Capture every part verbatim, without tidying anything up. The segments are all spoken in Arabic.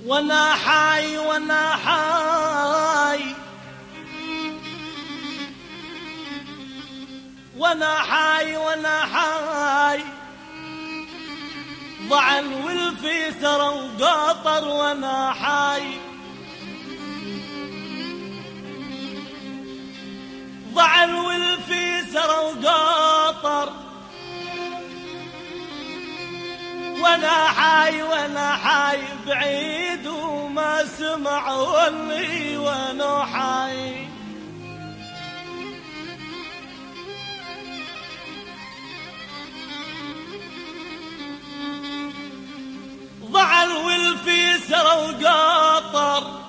وانا حي وانا حي وانا حي وانا حي ضع الولفيسر وقاطر وانا حي ضع الولفيسر وقاطر وانا حي وانا حي بعيد وما سمع ولي وانا حي ضع الولفيسر وقاطر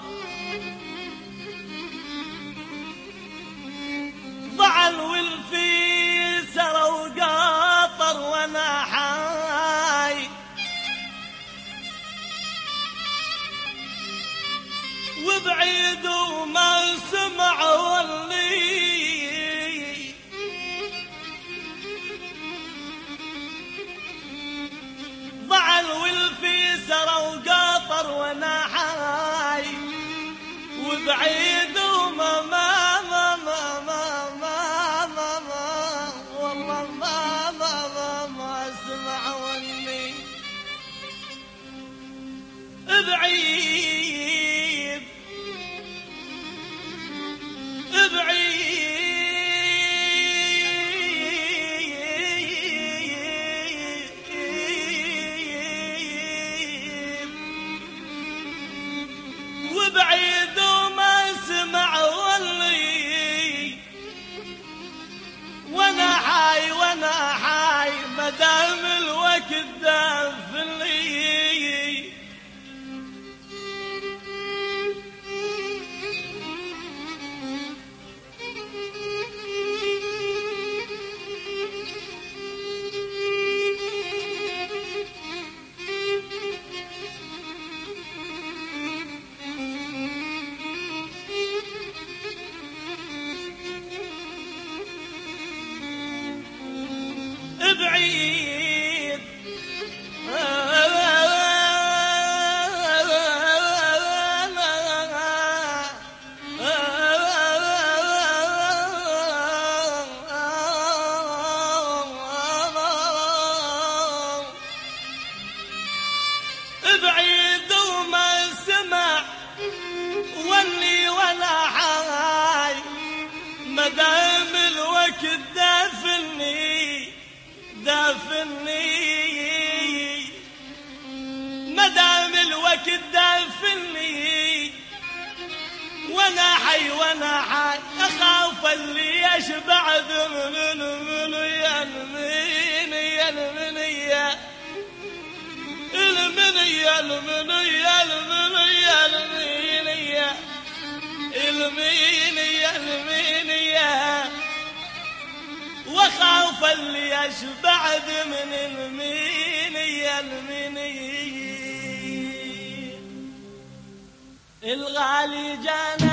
ضع الولفيسر وقاطر وانا حي وبعيد وما سمع ولي ضع الولفيسر وقاطر وانا حي وبعيد وما ما ما ما ما ما ما ما والله ما ما ما ما اسمع ولي بعيد بعيد وبعيد وما سمع ولي وانا حي وانا حي مدام الوقت دافلي بعيد بعيد وما سمع ولي ولا حي مدام الوقت دافني دافني مدام الوقت دافني وانا حي وانا حي اخاف اللي يشبع من المنيا المنيا المنيا المنيا المنيا المنيا المنيا المنيا المنيا وخاف اللي يشبع من المنيا المنيا الغالي جانا